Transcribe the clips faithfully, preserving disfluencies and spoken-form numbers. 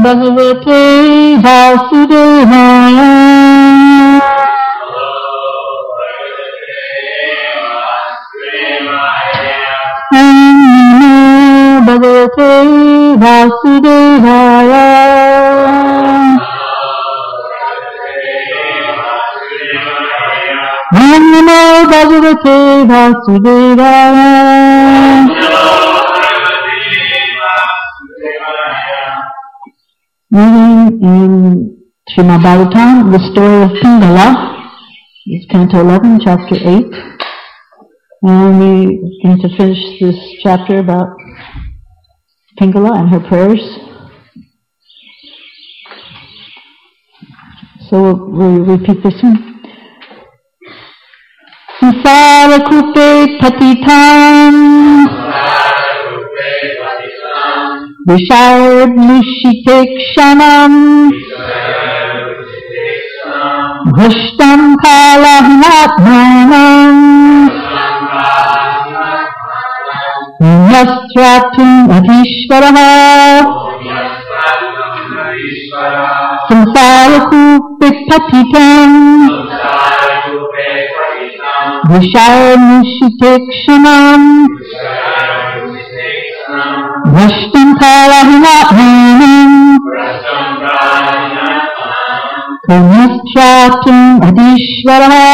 Bhagavate Vasudevaya. Bhagavate Vasudevaya. Namo Bhagavate Vasudevaya. Reading in Srimad Bhagavatam, the story of Pingala. It's Canto eleven, Chapter eight. And we're going to finish this chapter about Pingala and her prayers. So we'll, we'll repeat this one. Samsara kupe patitam Vishayad mushitekshanam Bhushtam kalahinatmanam Yastratum adhishvaraha Samsarakupe patitam Vishayad mushitekshanam Bhushtam kalahinatmanam Yastratum adhishvaraha.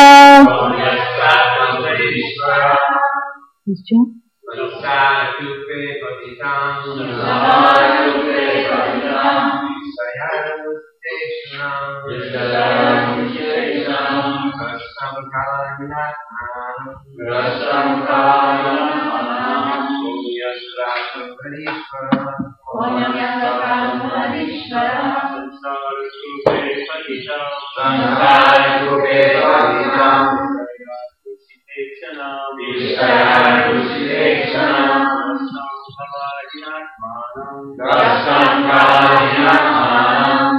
Please chant. Samsara kupe patitam Samsara patitam Vishayad mushitekshanam Vishayad mushitekshanam Rasam kalahinatmanam Rasam kalahinatmanam Yastratum adhishvaraha Yastratum adhishvaraha Samsara kupe patitam Samsara kupe patitam Vishayad mushitekshanam Rasam kalahinatmanam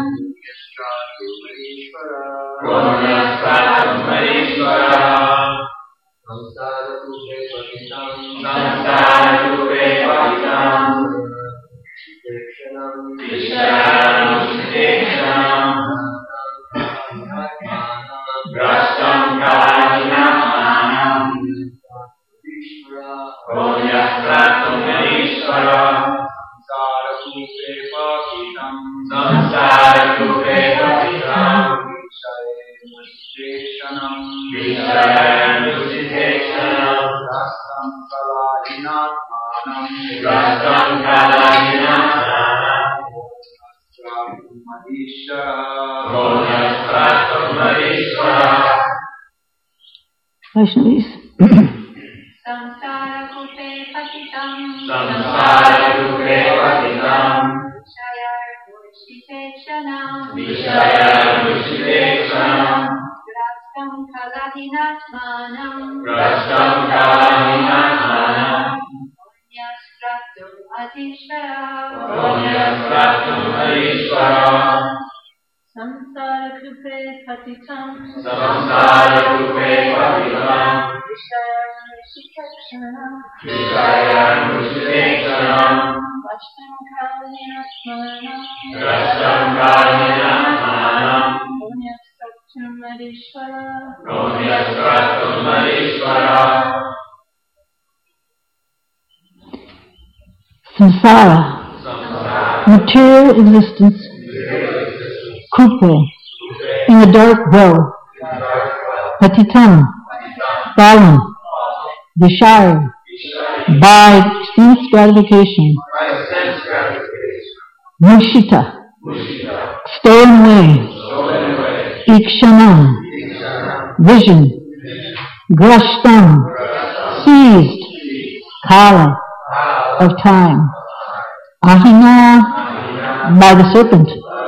Yastratum adhishvaraha Samsara kupe patitam Samsara kupe patitam Vishayad mushitekshanam Rasam kalahinatmanam Yastratum adhishvaraha Samsara kupe patitam Samsara kupe patitam Vishayad mushitekshanam Rasam kalahinatmanam Rasam kalahinatmanam Yastratum adhishvaraha. Vaishnavis. Samsara kupe patitam Samsara kupe patitam Vishayad mushitekshanam Vishayad mushitekshanam Rasam kalahinatmanam Rasam kalahinatmanam Yastratum adhishvaraha Yastratum adhishvaraha Samsara kupe patitam Samsara kupe patitam Vishayad mushitekshanam Vishayad mushitekshanam Rasam kalahinatmanam Rasam kalahinatmanam Yastratum adhishvaraha Yastratum adhishvaraha. Samsara, material existence, kupe, in a dark well, patitam, fallen, vishaya, by sense gratification, mushita, stolen away, ikshanam, vision, grashtam, seized, kala, of time, ahina, by the serpent,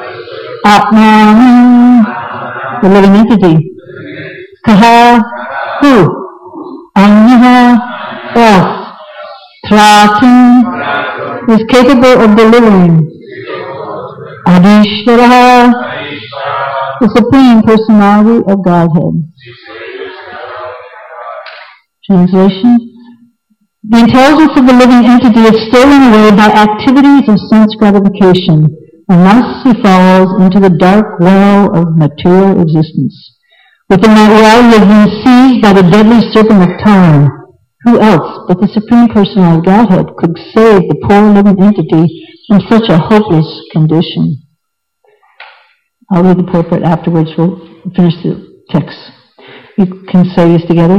atman, the living entity, kaha, who, anyaha, else, tratum, is capable of delivering, adishvaraha, the Supreme Personality of Godhead. Translation. The intelligence of the living entity is stolen away by activities of sense gratification, and thus he falls into the dark well of material existence. Within that well he has been seized by the deadly serpent of time. Who else but the Supreme Personality of Godhead could save the poor living entity from such a hopeless condition? I'll read the purport afterwards. We'll finish the text. You can say this together.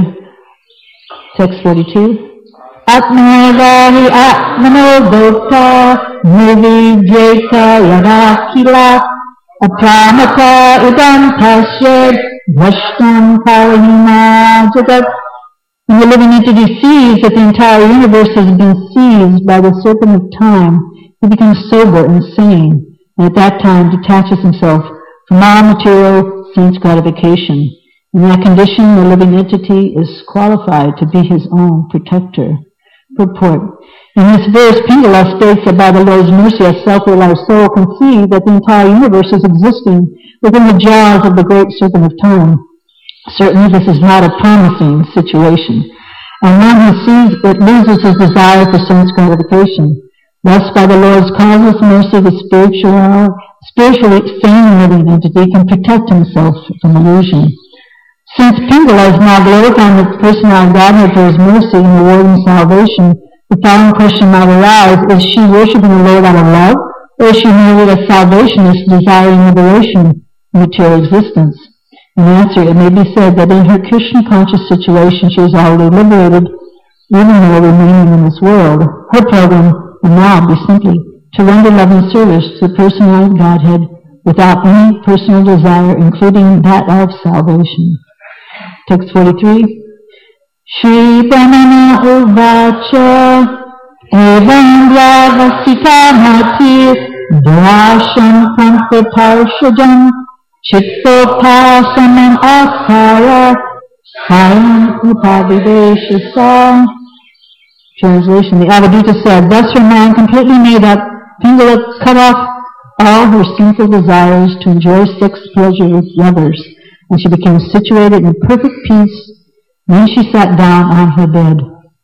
Text forty-two. Atmavahi atmano bhokta nirvidyeta yadakila apramata idam pasyad vashtam karahima jagat. When the living entity sees that the entire universe has been seized by the serpent of time, he becomes sober and sane, and at that time detaches himself from all material sense gratification. In that condition, the living entity is qualified to be his own protector. Purport. In this verse, Pingala states that by the Lord's mercy, a self-realized soul can see that the entire universe is existing within the jaws of the great serpent of time. Certainly this is not a promising situation, and one who sees it loses his desire for sense gratification. Thus, by the Lord's causeless mercy, the spiritual, spiritually sane living entity can protect himself from illusion. Since Pingala is now glorifying the personality of Godhead for his mercy and rewarding salvation, the following question might arise: is she worshiping the Lord out of love, or is she merely a salvationist desiring liberation from material existence? In answer, it may be said that in her Krishna-conscious situation, she is already liberated, even though remaining in this world. Her program will now be simply to render loving service to the personality of Godhead without any personal desire, including that of salvation. Text forty-three. Shri Brahmana Uvacha Evam Yavasita Mati Dvasham Pantaparshajam Chittopasam Akara Sayam Upavideshasa. Translation. The Avadita said, thus her mind completely made up, Pingala cut off all her sinful desires to enjoy sex pleasure with lovers, and she became situated in perfect peace. Then she sat down on her bed.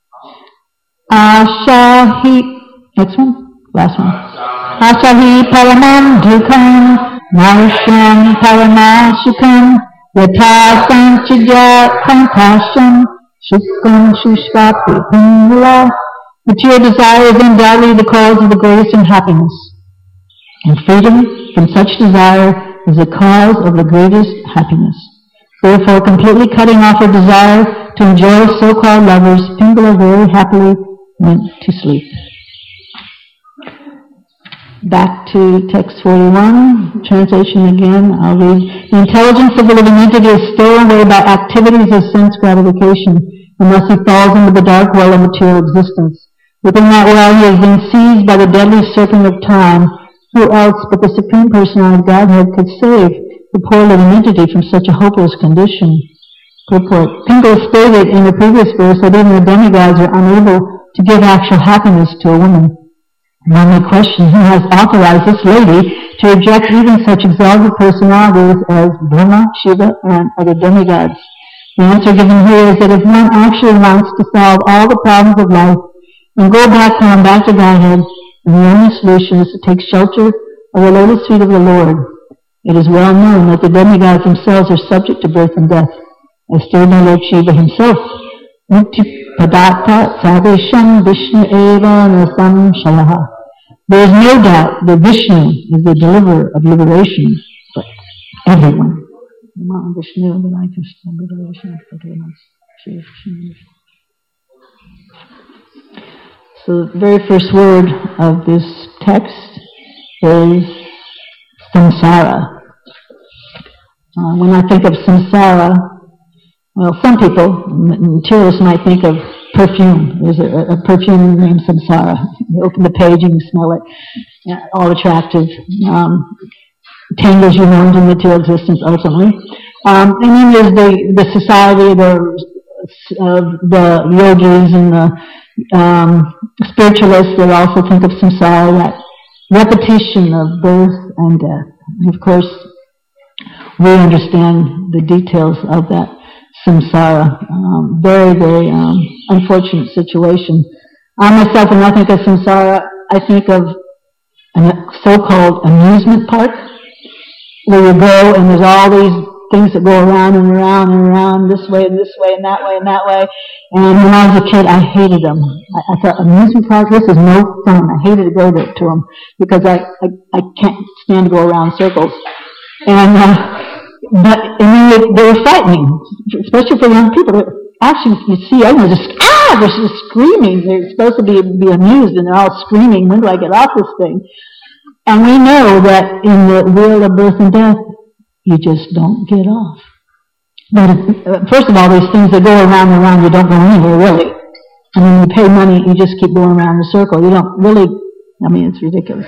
Ashahi, next one, last one. Ashahi paramam dukam Marsham paramashikam yatha sanchidya kankasham shukam shushvapi pingala. Material desire is undoubtedly the cause of the greatest unhappiness, and freedom from such desire is the cause of the greatest happiness. Therefore, completely cutting off her desire to enjoy so-called lovers, Pingala very happily went to sleep. Back to text forty-one, translation again, I'll read. The intelligence of the living entity is stolen away by activities of sense gratification, unless he falls into the dark well of material existence. Within that well he has been seized by the deadly serpent of time. Who else but the Supreme Personality of Godhead could save the poor living entity from such a hopeless condition? Purport. Pingala stated in the previous verse that even the demigods are unable to give actual happiness to a woman. One may question who has authorized this lady to reject even such exalted personalities as Brahma, Shiva, and other demigods. The answer given here is that if one actually wants to solve all the problems of life and go back home, back to Godhead, and the only solution is to take shelter of the lotus feet of the Lord. It is well known that the demigods themselves are subject to birth and death, as stated by Lord Shiva himself. Padatta Sadesham Vishnu Eva Nasam Shalaha. There is no doubt that Vishnu is the deliverer of liberation for everyone. So the very first word of this text is samsara. Uh, when I think of samsara, well, some people, materialists, might think of perfume. There's a, a perfume named samsara. You open the page and you smell it. Yeah, all attractive. Um, tangles you know into material existence ultimately. Um, and then there's the, the society, the, uh, the yogis and the um, spiritualists that also think of samsara, that repetition of birth and death. And of course, we understand the details of that samsara. Um, very, very um, unfortunate situation. I myself, when I think of samsara, I think of a so-called amusement park where you go and there's all these things that go around and around and around this way and this way and that way and that way. And when I was a kid, I hated them. I, I thought, amusement park, this is no fun. I hated to go there to them because I, I, I can't stand to go around circles. And, uh, but, and then they, they were frightening, especially for young people. They're, actually, you see everyone just, ah, they're just screaming. They're supposed to be, be amused and they're all screaming, when do I get off this thing? And we know that in the wheel of birth and death, you just don't get off. But uh, first of all, these things that go around and around, you don't go anywhere, really. I mean, you pay money, you just keep going around in a circle. You don't really, I mean, it's ridiculous.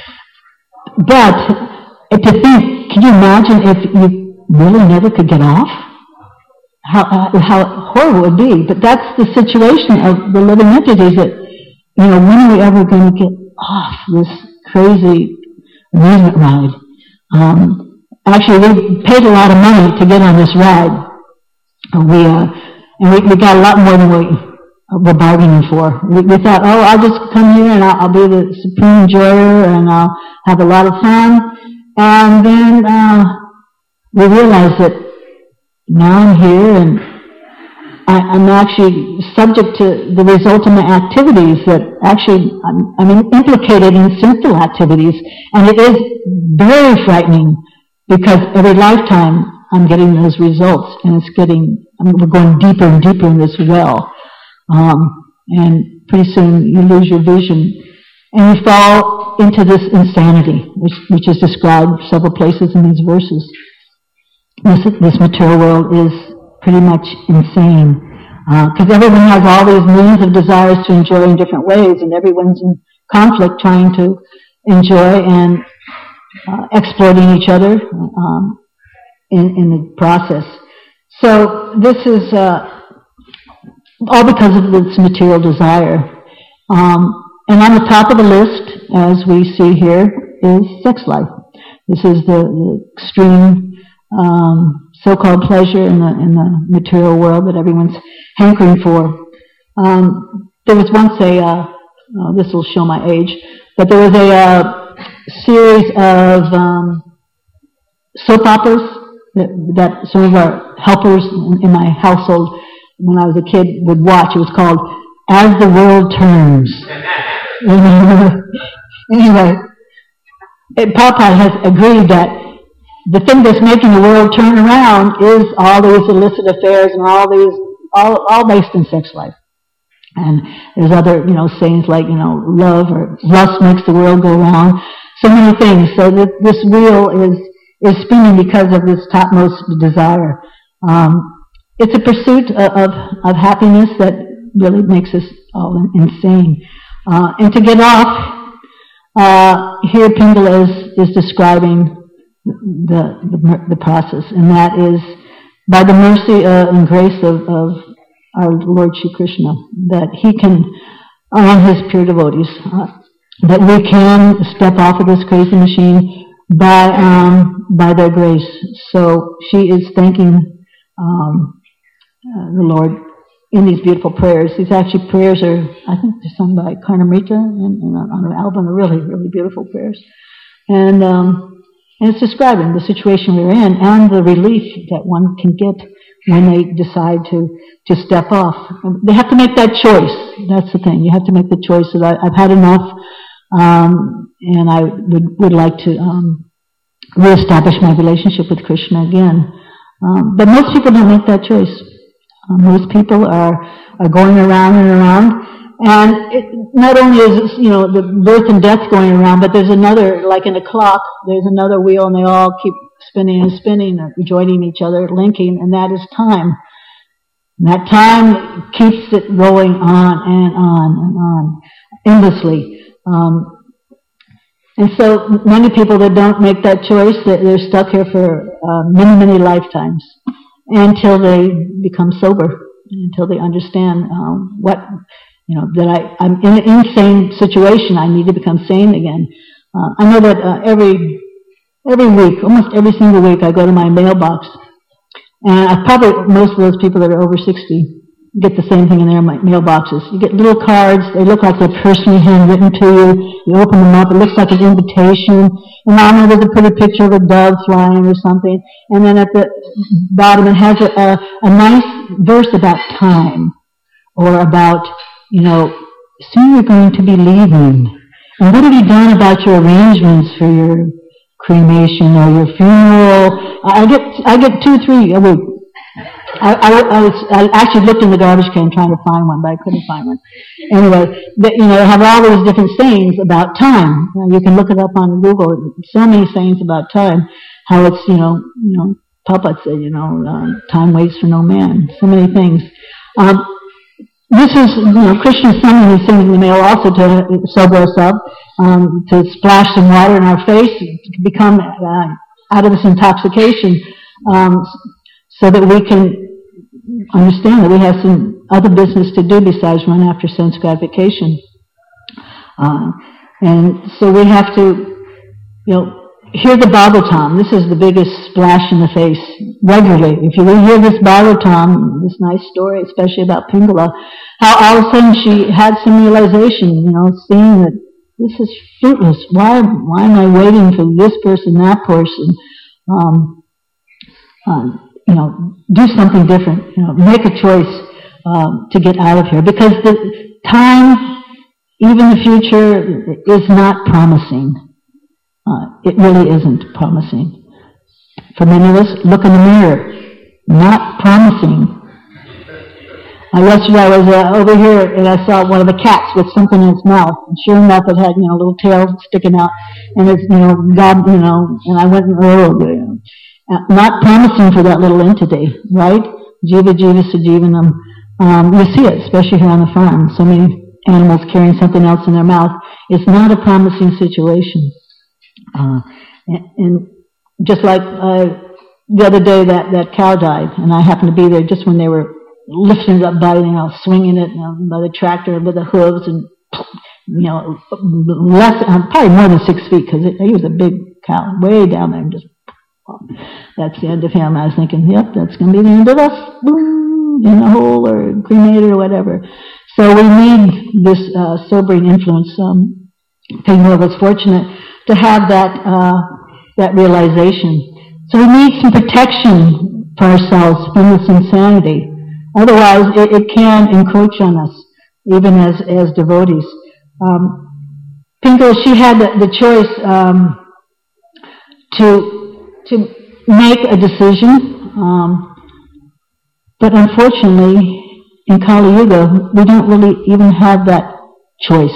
But uh, to think, can you imagine if you really never could get off? How, uh, how horrible it would be. But that's the situation of the living entities that, you know, when are we ever going to get off this crazy amusement ride? Um, Actually, we paid a lot of money to get on this ride. We uh, and we, we got a lot more than we uh, were bargaining for. We, we thought, oh, I'll just come here and I'll, I'll be the supreme enjoyer and I'll have a lot of fun. And then uh, we realized that now I'm here and I, I'm actually subject to the result of my activities that actually I'm, I'm implicated in sinful activities, and it is very frightening. Because every lifetime I'm getting those results, and it's getting, I mean, we're going deeper and deeper in this well. Um, and pretty soon you lose your vision, and you fall into this insanity, which, which is described several places in these verses. This, this material world is pretty much insane, because uh, everyone has all these millions of desires to enjoy in different ways, and everyone's in conflict trying to enjoy and Uh, exploiting each other um, in, in the process. So this is uh, all because of this material desire. Um, and on the top of the list, as we see here, is sex life. This is the, the extreme um, so-called pleasure in the, in the material world that everyone's hankering for. Um, there was once a, uh, oh, this will show my age, but there was a uh, series of um, soap operas that, that some of our helpers in, in my household when I was a kid would watch. It was called As the World Turns. Anyway, Prabhupada has agreed that the thing that's making the world turn around is all these illicit affairs and all these, all, all based in sex life. And there's other, you know, sayings like, you know, love or lust makes the world go round. So many things. So that this wheel is is spinning because of this topmost desire. Um, it's a pursuit of, of of happiness that really makes us all insane. Uh, and to get off, uh, here Pingala is is describing the, the the process, and that is by the mercy uh, and grace of, of our Lord Shri Krishna, that He can, on His pure devotees, uh, that we can step off of this crazy machine by um, by their grace. So she is thanking um, uh, the Lord in these beautiful prayers. These actually prayers are, I think they're sung by Karnamrita and, and on an album, are really, really beautiful prayers. And, um, and it's describing the situation we're in and the relief that one can get when they decide to, to step off. They have to make that choice. That's the thing. You have to make the choice that I, I've had enough. Um, and I would, would like to um, reestablish my relationship with Krishna again. Um, but most people don't make that choice. Uh, most people are, are going around and around. And it, not only is, you know, the birth and death going around, but there's another, like in a clock, there's another wheel and they all keep spinning and spinning, rejoining each other, linking, and that is time. And that time keeps it rolling on and on and on, endlessly. Um, and so many people that don't make that choice, they're stuck here for uh, many, many lifetimes until they become sober, until they understand um, what, you know, that I, I'm in an insane situation. I need to become sane again. Uh, I know that uh, every every week, almost every single week, I go to my mailbox, and I probably most of those people that are over sixty, get the same thing in their mailboxes. You get little cards. They look like they're personally handwritten to you. You open them up. It looks like an invitation. And on there, there's a pretty picture of a dove flying or something. And then at the bottom, it has a, a, a nice verse about time, or about, you know, soon you're going to be leaving. And what have you done about your arrangements for your cremation or your funeral? I get I get two or three a week. I, I, I, was, I actually looked in the garbage can trying to find one, but I couldn't find one. Anyway, but, you know, they have all these different sayings about time. You know, you can look it up on Google. So many sayings about time. How it's, you know, you know, Papa said, you know, uh, time waits for no man. So many things. Um, this is, you know, Krishna sending these things in the mail also to sober us up, um, to splash some water in our face, to become uh, out of this intoxication, um, so that we can understand that we have some other business to do besides run after sense gratification. Uh, and so we have to, you know, hear the Bhagavatam. This is the biggest splash in the face regularly. If you hear this Bhagavatam, this nice story, especially about Pingala, how all of a sudden she had some realization, you know, seeing that this is fruitless. Why, why am I waiting for this person, that person? Um, um, you know, do something different. You know, make a choice um, to get out of here, because the time, even the future, is not promising. Uh, it really isn't promising. For many of us, look in the mirror. Not promising. Uh, yesterday I was uh, over here and I saw one of the cats with something in its mouth. And sure enough, it had, you know, a little tail sticking out, and it's, you know, God, you know, and I went, oh, you know. Uh, not promising for that little entity, right? Jiva jiva sajivanam. Um, you see it, especially here on the farm. So many animals carrying something else in their mouth. It's not a promising situation. Uh, and, and just like uh, the other day, that, that cow died, and I happened to be there just when they were lifting it up by, you know, swinging it, you know, by the tractor with the hooves, and, you know, less, uh, probably more than six feet, because he was a big cow, way down there, and just, well, that's the end of him. I was thinking, yep, that's going to be the end of us, boom, in a hole or cremated or whatever. So we need this uh, sobering influence. Um, Pingala was fortunate to have that uh, that realization. So we need some protection for ourselves from this insanity. Otherwise, it, it can encroach on us, even as as devotees. Um, Pingala, she had the, the choice um, to to make a decision, um, but unfortunately, in Kali Yuga, we don't really even have that choice.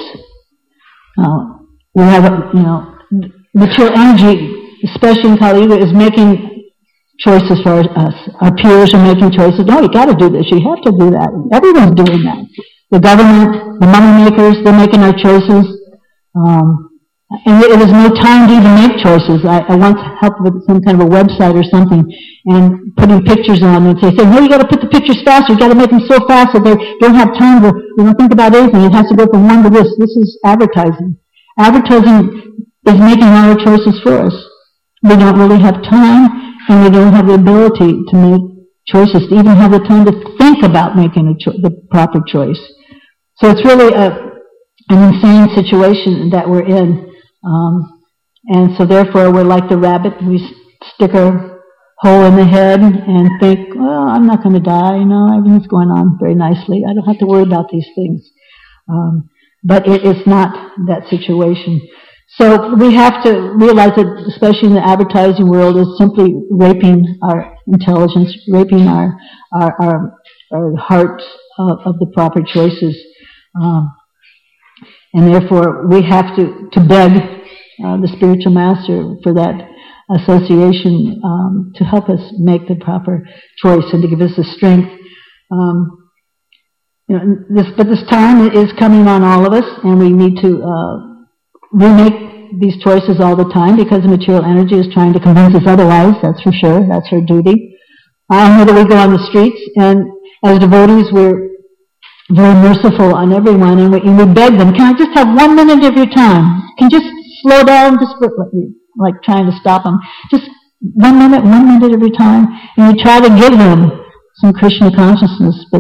Uh, we have, a, you know, material energy, especially in Kali Yuga, is making choices for us. Our peers are making choices. No, you got to do this. You have to do that. Everyone's doing that. The government, the money makers, they're making our choices. Um, and there was no time to even make choices. I, I once helped with some kind of a website or something, and putting pictures on it. They say, no, you got to put the pictures faster. You got to make them so fast that they don't have time to, you know, think about anything. It has to go from one to this. This is advertising. Advertising is making our choices for us. We don't really have time, and we don't have the ability to make choices, to even have the time to think about making a cho- the proper choice. So it's really a, an insane situation that we're in. Um, and so therefore we're like the rabbit. We stick our hole in the head and think, well, I'm not going to die. You know, everything's going on very nicely. I don't have to worry about these things. Um, but it is not that situation. So we have to realize that, especially in the advertising world, is simply raping our intelligence, raping our our our, our heart of, of the proper choices, um, and therefore we have to to beg uh, the spiritual master for that association um, to help us make the proper choice and to give us the strength. Um, you know, this, but this time is coming on all of us, and we need to uh, remake these choices all the time, because the material energy is trying to convince us otherwise. That's for sure. That's her duty. I know that we go on the streets, and as devotees, we're very merciful on everyone, and we, and we beg them, can I just have one minute of your time? Can you just slow down, just for, like trying to stop them. Just one minute, one minute of your time, and you try to give them some Krishna consciousness, but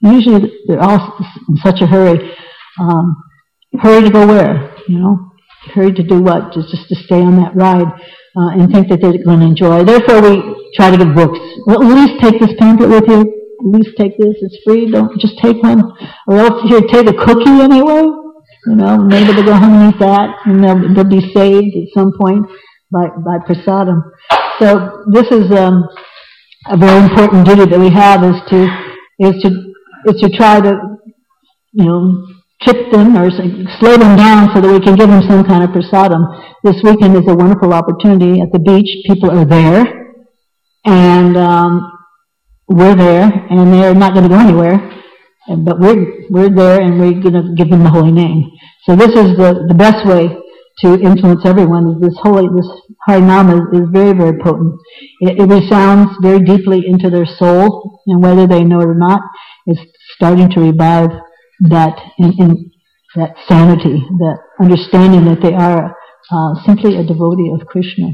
Usually they're all in such a hurry. Um, hurry to go where? You know, hurry to do what? Just, just to stay on that ride uh, and think that they're going to enjoy. Therefore, we try to give books. Well, at least take this pamphlet with you. At least take this. It's free. Don't just take one. Or else here, take a cookie anyway. You know, maybe they'll go home and eat that, and they'll, they'll be saved at some point by, by prasadam. So this is um, a very important duty that we have is to is to is to try to, you know, trip them or slow them down so that we can give them some kind of prasadam. This weekend is a wonderful opportunity at the beach. People are there, and um, we're there, and they're not going to go anywhere. But we're we're there, and we're going to give them the holy name. So this is the, the best way to influence everyone. This holy, this Harinama is, is very, very potent. It, it resounds very deeply into their soul, and whether they know it or not, it's starting to revive that in, in that sanity, that understanding that they are uh, simply a devotee of Krishna.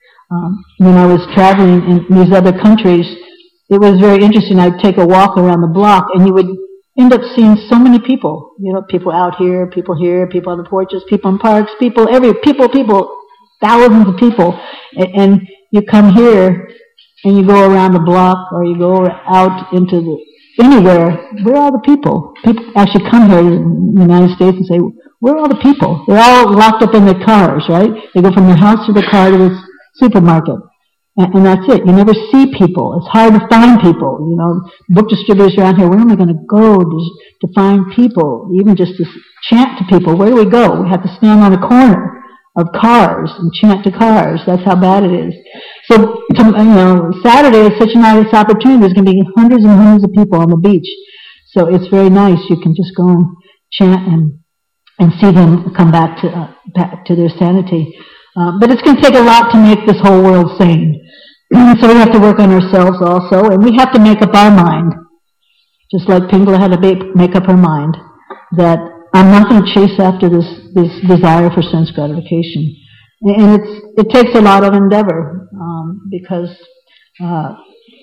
Um, when I was traveling in these other countries, it was very interesting. I'd take a walk around the block, and you would end up seeing so many people. You know, people out here, people here, people on the porches, people in parks, people every people, people, thousands of people. And, and you come here, and you go around the block, or you go out into the anywhere. Where are the people? People actually come here in the United States and say, "Where are all the people?" They're all locked up in their cars, right? They go from their house to the car to the supermarket. And, and that's it. You never see people. It's hard to find people. You know, book distributors around here, where am I going to go to, to find people? Even just to chant to people. Where do we go? We have to stand on a corner of cars and chant to cars. That's how bad it is. So, to, you know, Saturday is such a nice opportunity. There's going to be hundreds and hundreds of people on the beach. So it's very nice. You can just go and chant and and see them come back to uh, back to their sanity. Uh, but it's going to take a lot to make this whole world sane. So we have to work on ourselves also, and we have to make up our mind, just like Pingala had to make up her mind, that I'm not going to chase after this, this desire for sense gratification. And it's, it takes a lot of endeavor, um, because uh,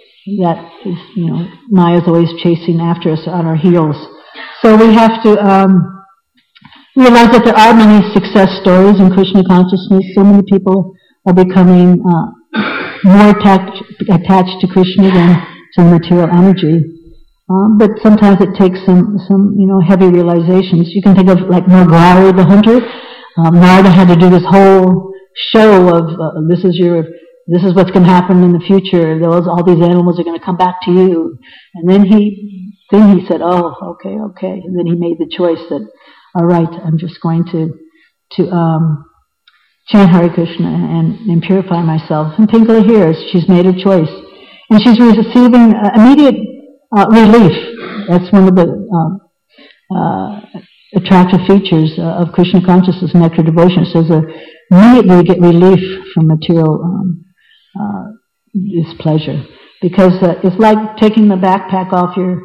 that is, you know, Maya's always chasing after us on our heels. So we have to um, realize that there are many success stories in Krishna consciousness. So many people are becoming uh, more attached, attached to Krishna than to material energy. Um, but sometimes it takes some, some, you know, heavy realizations. You can think of like Nargari the hunter. Um, Narada had to do this whole show of uh, this is your, this is what's going to happen in the future. Those, all these animals are going to come back to you. And then he, then he said, "Oh, okay, okay." And then he made the choice that, all right, I'm just going to, to um, chant Hare Krishna and, and purify myself. And Pingala here, she's made her choice, and she's receiving uh, immediate uh, relief. That's one of the uh, uh, attractive features uh, of Krishna consciousness, nectar devotion. It says uh, immediately you get relief from material um, uh, displeasure, because uh, it's like taking the backpack off your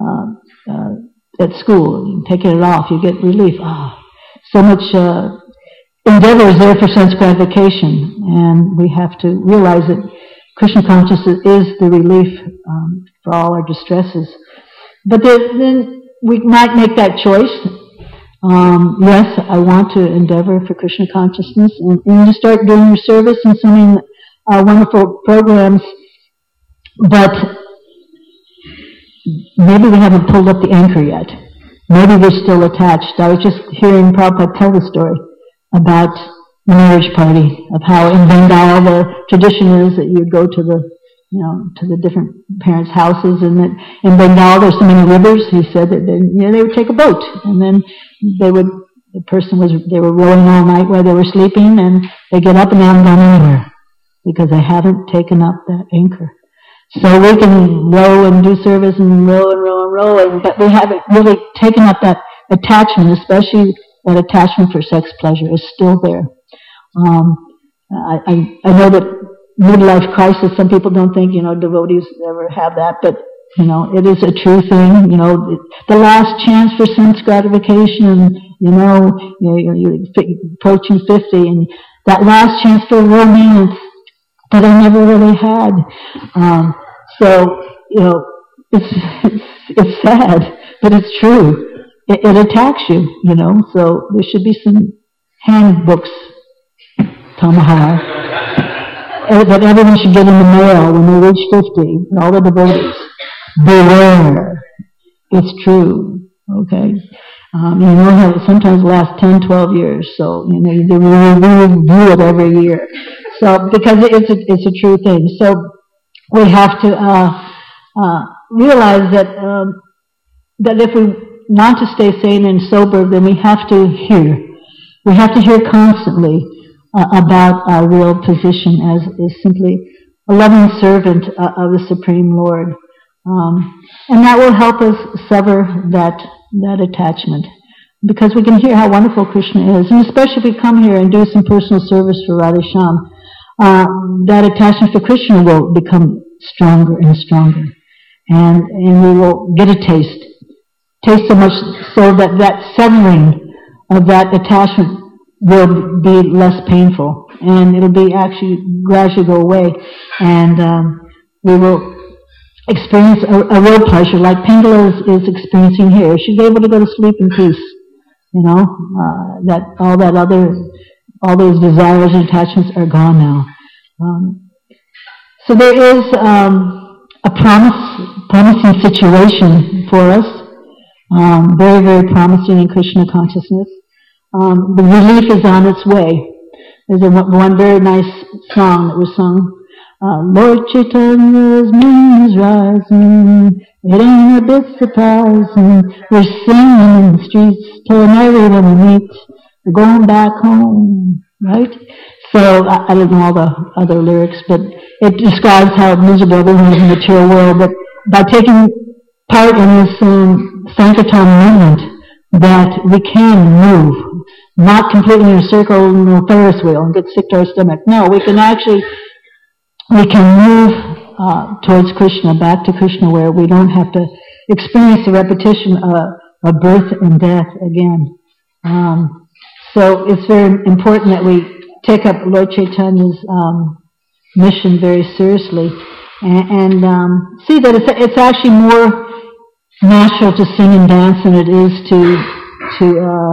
uh, uh, at school, and taking it off, you get relief. Ah, oh, so much uh, endeavor is there for sense gratification, and we have to realize that Krishna consciousness is the relief um, for all our distresses. But then, then we might make that choice. Um, yes, I want to endeavor for Krishna consciousness, and, and you start doing your service and sending uh, wonderful programs, but maybe we haven't pulled up the anchor yet. Maybe we're still attached. I was just hearing Prabhupada tell the story about the marriage party, of how in Bengal the tradition is that you go to the, you know, to the different parents' houses, and that in Bengal there's so many rivers. He said that they, you know, they would take a boat, and then they would, the person was, they were rowing all night while they were sleeping, and they get up and they haven't gone anywhere because they haven't taken up that anchor. So we can row and do service and row and row and row, and, but we haven't really taken up that attachment, especially that attachment for sex pleasure is still there. Um, I, I, I know that midlife crisis, some people don't think, you know, devotees ever have that, but, you know, it is a true thing. You know, the last chance for sense gratification, you know, you're, you're approaching fifty, and that last chance for romance that I never really had. Um, so, you know, it's, it's it's sad, but it's true. It, it attacks you, you know, so there should be some handbooks, Tamaha, that everyone should get in the mail when they reach fifty, all the devotees. Beware. It's true, okay? Um, you know how it sometimes lasts ten, twelve years, so, you know, they review it every year. So, because it's a, it's a true thing. So, we have to uh, uh, realize that um, that if we want to stay sane and sober, then we have to hear. We have to hear constantly uh, about our real position as is simply a loving servant uh, of the Supreme Lord. Um, and that will help us sever that that attachment, because we can hear how wonderful Krishna is, and especially if we come here and do some personal service for Radhesham, uh, that attachment to Krishna will become stronger and stronger, and and we will get a taste, taste so much so that that severing of that attachment will be less painful, and it'll be actually gradually go away, and um, we will experience a, a real pleasure like Pingala is, is experiencing here. She's able to go to sleep in peace, you know, uh, that all that other, all those desires and attachments are gone now. Um, so there is um, a promise, promising situation for us, um, very, very promising in Krishna consciousness. Um, the relief is on its way. There's a, one very nice song that was sung. Uh, Lord Chaitanya's moon is rising, it ain't a bit surprising, we're singing in the streets, telling everyone we meet, we're going back home, right? So, I, I don't know all the other lyrics, but it describes how miserable everyone is in the material world, but by taking part in this um, Sankirtan movement, that we can move, not completely in a circle, no Ferris wheel, and get sick to our stomach. No, we can actually We can move uh, towards Krishna, back to Krishna, where we don't have to experience the repetition of, of birth and death again. Um, so it's very important that we take up Lord Chaitanya's um, mission very seriously, and, and um, see that it's, it's actually more natural to sing and dance than it is to to uh,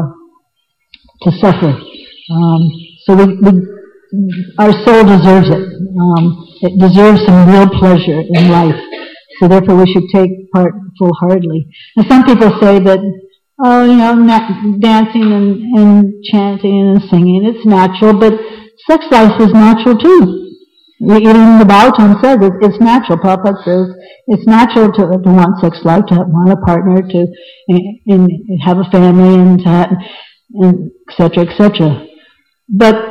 to suffer. Um, so we, we our soul deserves it. Um, it deserves some real pleasure in life. So therefore we should take part full-heartedly. And some people say that, oh, you know, na- dancing and, and chanting and singing, it's natural, but sex life is natural too. Even the Bhagavatam says it, it's natural. Prabhupada says it's natural to, to want sex life, to want a partner, to in, in, have a family, and to have, and et cetera, et cetera. But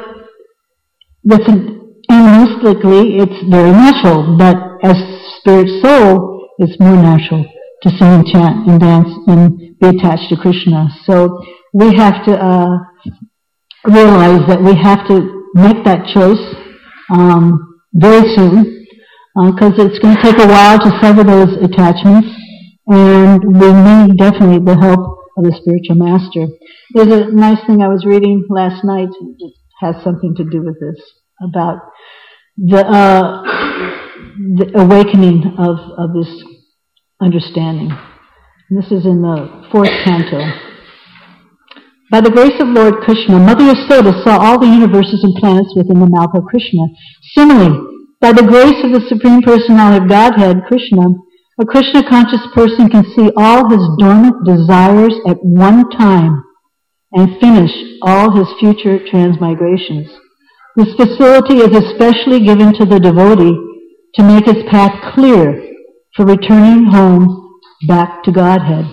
with animalistically, it's very natural. But as spirit soul, it's more natural to sing and chant and dance and be attached to Krishna. So we have to uh, realize that we have to make that choice um, very soon, because uh, it's going to take a while to sever those attachments, and we need definitely the help of the spiritual master. There's a nice thing I was reading last night that has something to do with this, about the, uh, the awakening of, of this understanding. And this is in the fourth canto. By the grace of Lord Krishna, Mother Yasoda saw all the universes and planets within the mouth of Krishna. Similarly, by the grace of the Supreme Personality of Godhead, Krishna, a Krishna-conscious person can see all his dormant desires at one time and finish all his future transmigrations. This facility is especially given to the devotee to make his path clear for returning home back to Godhead.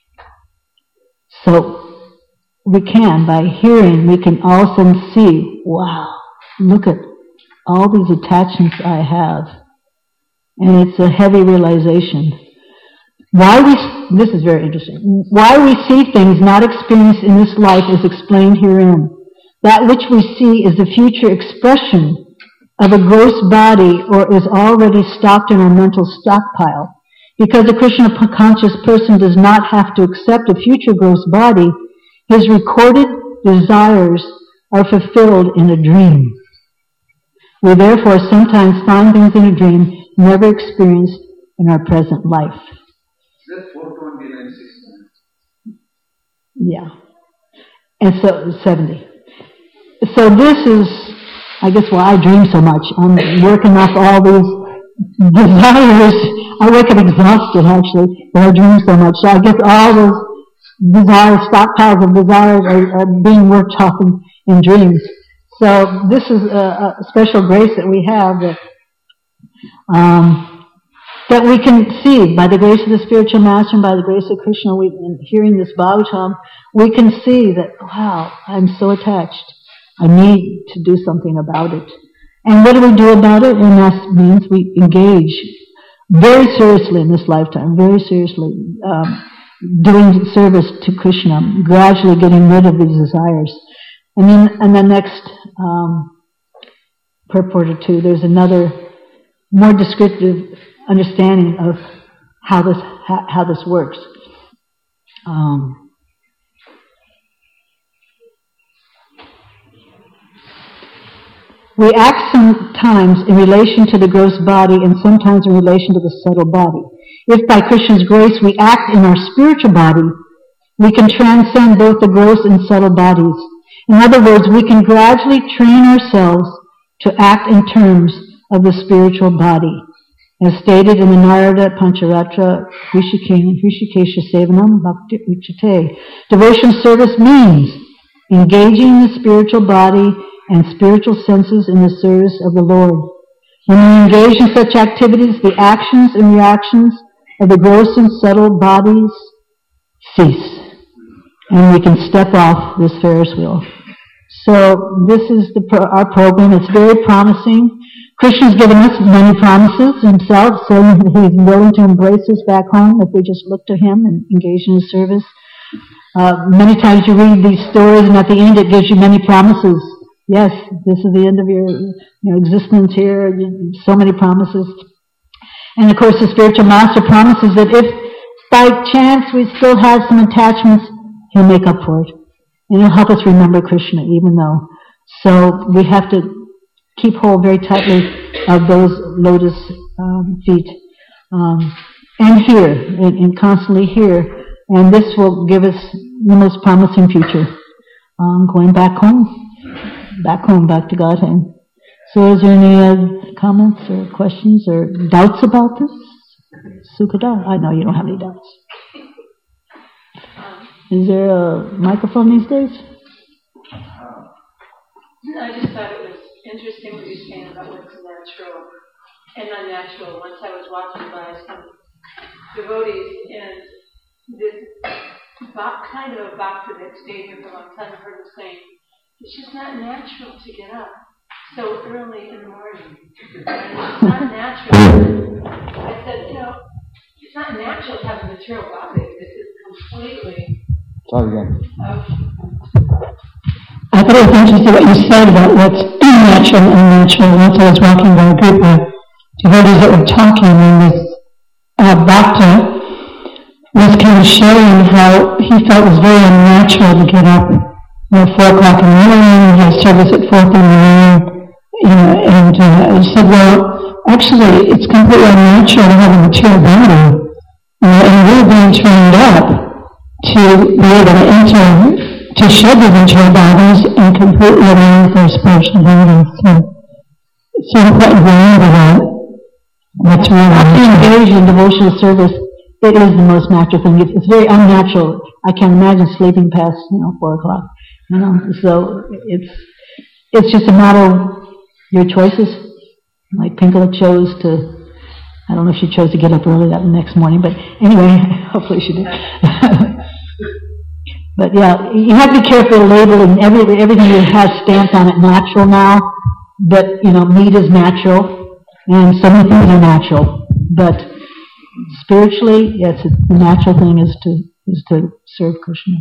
So, we can, by hearing, we can also see, wow, look at all these attachments I have. And it's a heavy realization. Why we, this is very interesting, why we see things not experienced in this life is explained herein. That which we see is the future expression of a gross body, or is already stocked in our mental stockpile. Because a Krishna conscious person does not have to accept a future gross body, his recorded desires are fulfilled in a dream. We therefore sometimes find things in a dream never experienced in our present life. That's four twenty-nine, six nine. Yeah. And so, seventy. So this is, I guess, why I dream so much. I'm working off all these desires. I wake up exhausted, actually, but I dream so much. So I guess all those desires, stockpiles of desires are, are being worked off in, in dreams. So this is a, a special grace that we have that, um, that we can see by the grace of the spiritual master and by the grace of Krishna. We, in hearing this Bhagavatam, we can see that, wow, I'm so attached. I need to do something about it. And what do we do about it? And that means we engage very seriously in this lifetime, very seriously, um, doing service to Krishna, gradually getting rid of these desires. And then, and the next um, purport or two, there's another more descriptive understanding of how this how, how this works. Um, We act sometimes in relation to the gross body and sometimes in relation to the subtle body. If by Krishna's grace we act in our spiritual body, we can transcend both the gross and subtle bodies. In other words, we can gradually train ourselves to act in terms of the spiritual body. As stated in the Narada Pancharatra, Hrishikesha Sevanam Bhakti Uchate, devotional service means engaging the spiritual body and spiritual senses in the service of the Lord. When we engage in such activities, the actions and reactions of the gross and subtle bodies cease, and we can step off this Ferris wheel. So this is the pro- our program. It's very promising. Krishna's given us many promises himself, saying that he's willing to embrace us back home if we just look to him and engage in his service. Uh, many times you read these stories, and at the end it gives you many promises. Yes, this is the end of your, your existence here, so many promises. And of course the spiritual master promises that if by chance we still have some attachments, he'll make up for it. And he'll help us remember Krishna even though. So we have to keep hold very tightly of those lotus um, feet. Um, and hear, and, and constantly hear. And this will give us the most promising future. Um, going back home. Back home, back to Godhead. So is there any uh, comments or questions or doubts about this? Sukada? I know you don't have any doubts. Is there a microphone these days? I just thought it was interesting what you're saying about what's natural and unnatural. Once I was watching by some devotees, and this kind of a bhakta that stayed here for a long time, I heard him saying, it's just not natural to get up so early in the morning. It's not natural. I said, you know, it's not natural to have a material body. This is completely... Sorry again. Uh, I thought it was interesting what you said about what's unnatural and natural. Once I was walking by a group of devotees that were talking, and this uh, bhakta was kind of showing how he felt it was very unnatural to get up you know, four o'clock in the morning, he has service at four thirty in the morning, you know, and uh, he said, well, actually, it's completely unnatural to have a material body, you know, and we're being trained up to be able to enter, to shed the material bodies and completely align with our spiritual bodies. So it's so important to remember that. That's really After you engage in devotional service, it is the most natural thing. It's, it's very unnatural. I can't imagine sleeping past, you know, four o'clock. You know, so it's it's just a matter of your choices. Like Pinkala chose to, I don't know if she chose to get up early that next morning, but anyway, hopefully she did. But yeah, you have to be careful of labeling every, everything that has stamps on it natural now. But, you know, meat is natural, and so many things are natural. But spiritually, yes, it, the natural thing is to is to serve Krishna.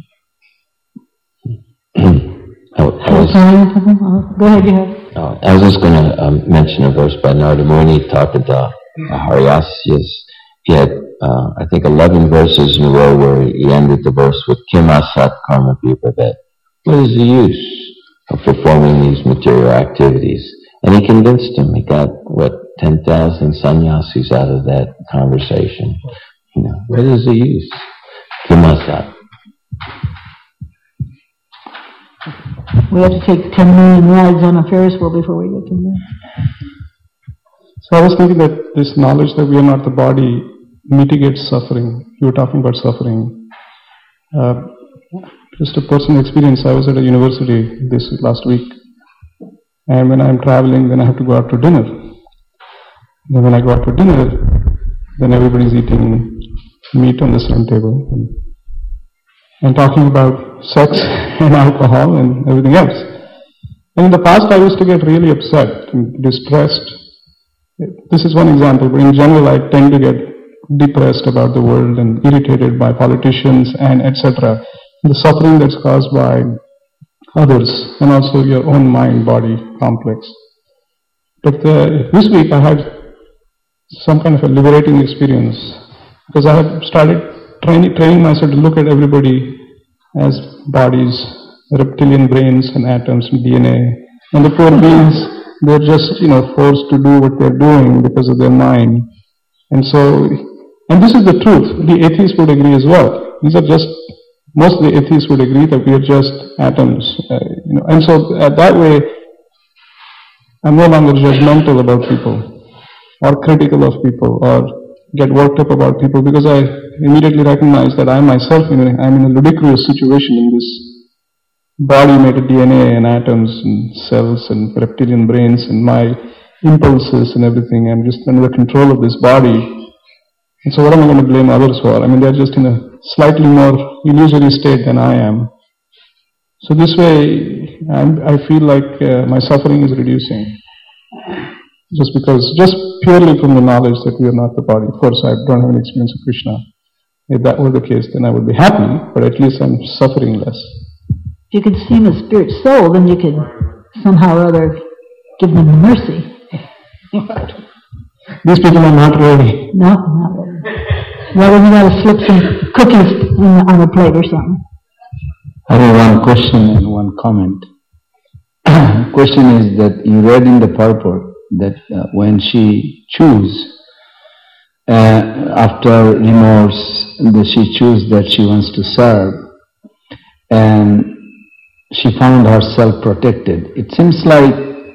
I, I was, Go ahead, you have. uh, I was just going to um, mention a verse by Narada Muni talking to uh, Haridasyas. He had, uh, I think, eleven verses in a row where he ended the verse with Kim Asat Karma Vipravat. What is the use of performing these material activities? And he convinced him. He got, what, ten thousand sannyasis out of that conversation. You know, What is the use? Kimasat. We have to take ten million rides on a Ferris wheel before we get to there. So I was thinking that this knowledge that we are not the body mitigates suffering. You were talking about suffering. Uh, just a personal experience. I was at a university this last week, and when I'm traveling, then I have to go out to dinner. Then when I go out to dinner, then everybody's eating meat on the same table and, and talking about sex and alcohol and everything else. And in the past, I used to get really upset and distressed. This is one example, but in general, I tend to get depressed about the world and irritated by politicians and et cetera. The suffering that's caused by others and also your own mind-body complex. But uh, this week, I had some kind of a liberating experience because I had started training, training myself to look at everybody as bodies, reptilian brains and atoms and D N A. And the poor beings, they're just, you know, forced to do what they're doing because of their mind. And so, and this is the truth. The atheists would agree as well. These are just, most of the atheists would agree that we are just atoms. Uh, you know, and so uh, that way, I'm no longer judgmental about people or critical of people or get worked up about people because I immediately recognize that I myself, you know, I'm in a ludicrous situation in this body made of D N A and atoms and cells and reptilian brains and my impulses and everything. I'm just under the control of this body. And so what am I going to blame others for? I mean, they're just in a slightly more illusory state than I am. So this way, I'm, I feel like uh, my suffering is reducing. Just because, just purely from the knowledge that we are not the body. Of course, I don't have an experience of Krishna. If that were the case, then I would be happy, but at least I'm suffering less. If you could see him as spirit soul, then you could somehow or other give them mercy. These people are not ready. No, not really. Well, then you got to slip some cookies in, on a plate or something. I have one question and one comment. Question is that you read in the purport that uh, when she chose, uh, after remorse, that she chose that she wants to serve, and she found herself protected. It seems like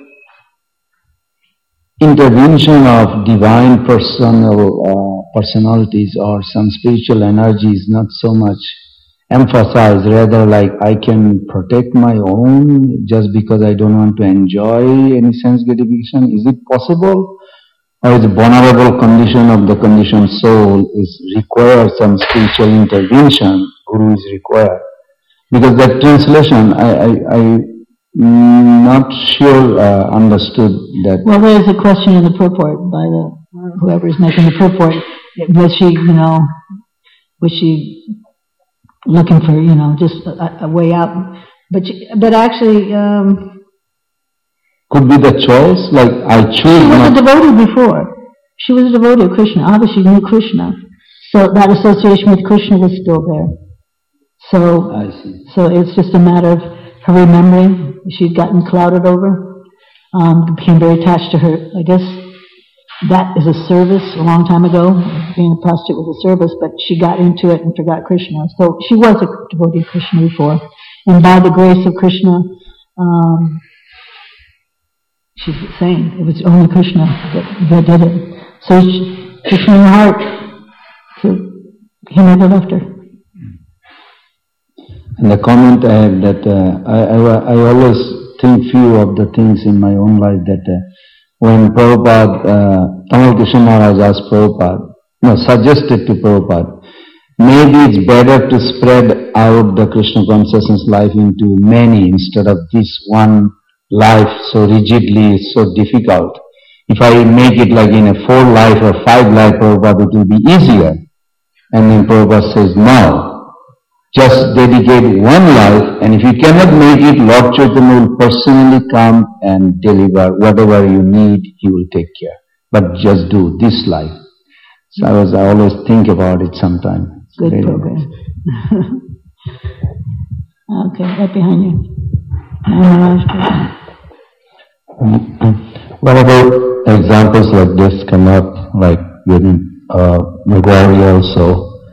intervention of divine personal uh, personalities or some spiritual energy is not so much emphasized, rather like I can protect my own just because I don't want to enjoy any sense gratification. Is it possible? Or is the vulnerable condition of the conditioned soul is requires some spiritual intervention, guru is required? Because that translation, I, I, I not sure uh, understood that. Well, there's a question in the purport by the whoever is making the purport. Was she, you know, was she looking for, you know, just a, a way out? But she, but actually, um, could be the choice. Like I choose. She was not a devotee before. She was a devotee of Krishna. Obviously, she knew Krishna, so that association with Krishna was still there. So, I see. so it's just a matter of her remembering. She'd gotten clouded over, um, became very attached to her. I guess that is a service a long time ago. Being a prostitute was a service, but she got into it and forgot Krishna. So she was a devotee of Krishna before, and by the grace of Krishna, um, she's saying it was only Krishna that, that did it. So she, Krishna in her heart, so he never left her. And the comment I have that uh, I, I, I always think few of the things in my own life that uh, when Prabhupada, uh, Tamal Krishna Maharaj asked Prabhupada, no, suggested to Prabhupada, maybe it's better to spread out the Krishna consciousness life into many instead of this one life so rigidly, so difficult. If I make it like in a four life or five life Prabhupada, it will be easier. And then Prabhupada says, no. Just dedicate one life, and if you cannot make it, Lord Chaitanya will personally come and deliver whatever you need, He will take care. But just do this life. So I was, I always think about it sometimes. Good Very program. nice. Okay, right behind you. Maharaj. Whenever examples like this come up, like with uh, Magwari also,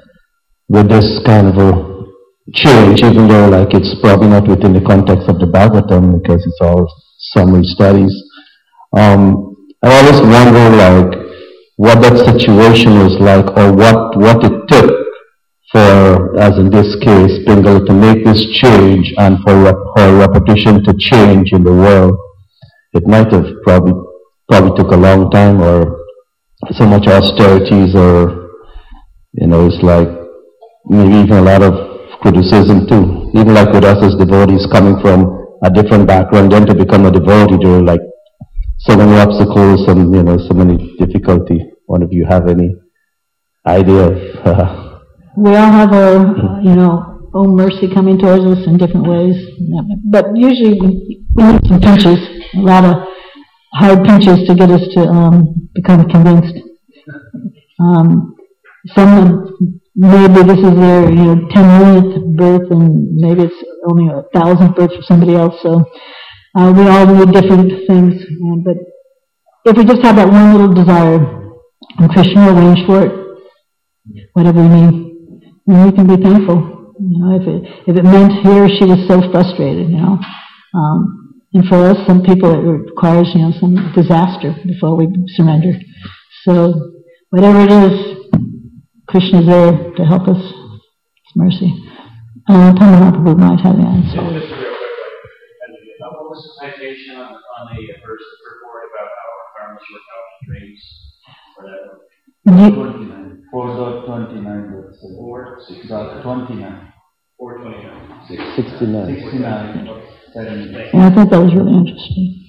with this kind of a change, even though like it's probably not within the context of the Bhagavatam because it's all summary studies. Um, I always wonder like what that situation was like, or what, what it took for, as in this case, Pingala to make this change and for her reputation to change in the world. It might have probably, probably took a long time, or so much austerities, or, you know, it's like maybe even a lot of criticism too. Even like with us as devotees coming from a different background, then to become a devotee, there are like so many obstacles and, you know, so many difficulty. One of you have any idea of... Uh, we all have our, uh, you know, own mercy coming towards us in different ways. But usually we need some pinches, a lot of hard pinches to get us to um, become convinced. Um, some, maybe this is their, you know, ten millionth birth, and maybe it's only a thousandth birth for somebody else. So uh, we all need different things. Uh, but if we just have that one little desire, and Krishna will arrange for it, whatever we need, then we can be thankful. You know, if it if it meant he or she was so frustrated, you know. Um, and for us, some people, it requires, you know, some disaster before we surrender. So whatever it is, Krishna is there to help us. It's mercy. Uh, Pamahaprabhu might have the answer. So just real quick, what was the citation on, on the first report about how our karmas work out in dreams? Or that twenty-nine. four dot twenty-nine. four six dot twenty-nine. four twenty-nine. sixty-nine. sixty-nine. And I thought that was really interesting.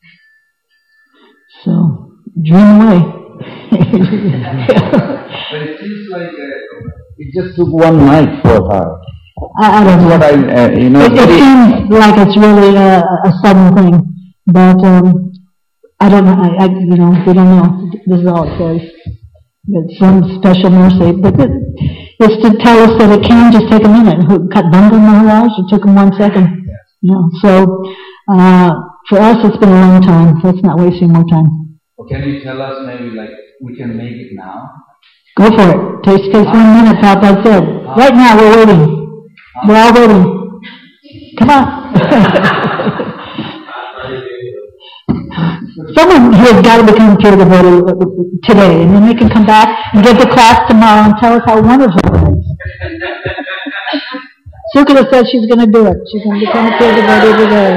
So, dream away. But it seems like uh, it just took one night for her. I, I don't know. What I, uh, you know, it, it seems like it's really a, a sudden thing, but um, I don't know. I, I, you know, we don't know. This is all it says. It's some special mercy, but it, it's to tell us that it can just take a minute. Who cut Banga Maharaj? It took him one second. You know, so uh, for us, it's been a long time. Let's not waste any more time. Well, can you tell us maybe like we can make it now? Go for it. Takes takes one minute. Prabhupada said. Right now, we're waiting. We're all waiting. Come on. Someone here has got to become pure devotee today, and then they can come back and get to class tomorrow and tell us how wonderful it is. Sukha said she's going to do it. She's going to become a pure devotee today.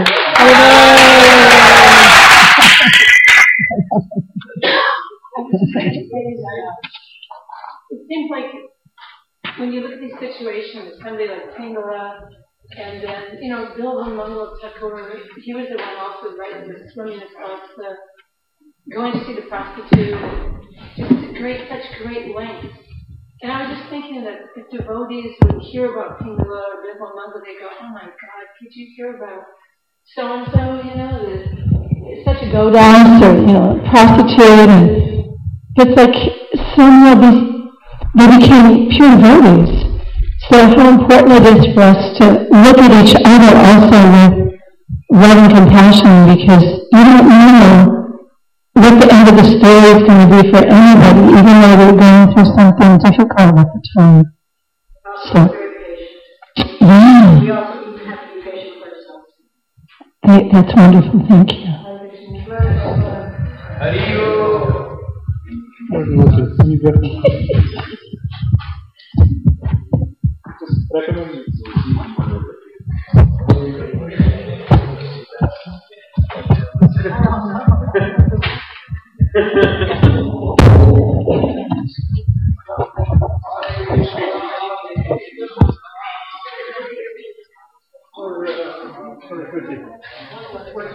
It seems like when you look at these situations, somebody like Pingala, and then, you know, Bilva Mangala Thakur, he was the one also, right, who was swimming across the, going to see the prostitute, just great, such great lengths. And I was just thinking that if devotees would hear about Pingala or Bilva Mangala, they go, oh my God, could you hear about so-and-so, you know, the, it's such a go down, or, you know, prostitute, and it's like some of these, they became pure devotees. So how important it is for us to look at each other also with love and compassion, because you don't know what the end of the story is going to be for anybody, even though they're going through something difficult at the time. So, yeah. We also have to be patient for ourselves. Hey, that's wonderful. Thank you. Can you get just recommend it.